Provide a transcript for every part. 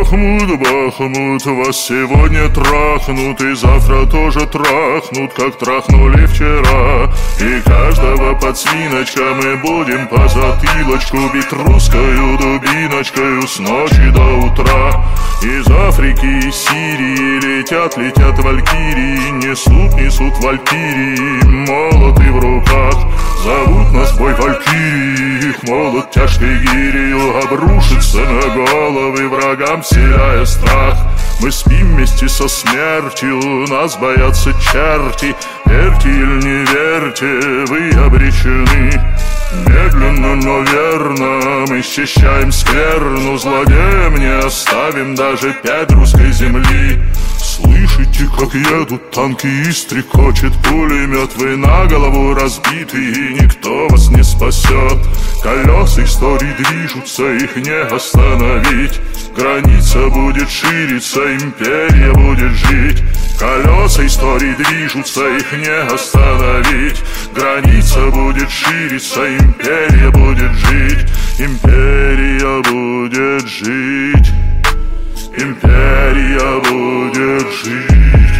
Бахмут, Бахмут, вас сегодня трахнут и завтра тоже трахнут, как трахнули вчера. И каждого под свиночка мы будем по затылочку бить русскою дубиночкою с ночи до утра. Из Африки и Сирии летят валькирии, несут валькирии, молоты в руках. Зовут нас бой валькирии, их молот тяжкой гирью обрушится на головы врагам, вселяя страх. Мы спим вместе со смертью, нас боятся черти. Верьте или не верьте, вы обречены. Медленно, но верно мы счищаем скверну, злодеям не оставим даже 5 русской земли. Слышите, как едут танки и стрекочет пулемет? Вы на голову разбиты, и никто вас не спасет. Колеса истории движутся, их не остановить. Граница будет шириться, империя будет жить. Колеса истории движутся, их не остановить. Граница будет шириться, империя будет жить. Империя будет жить. Империя будет жить.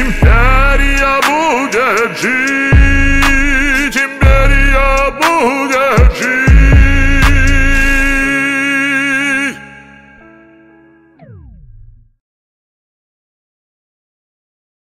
Империя будет жить. Империя будет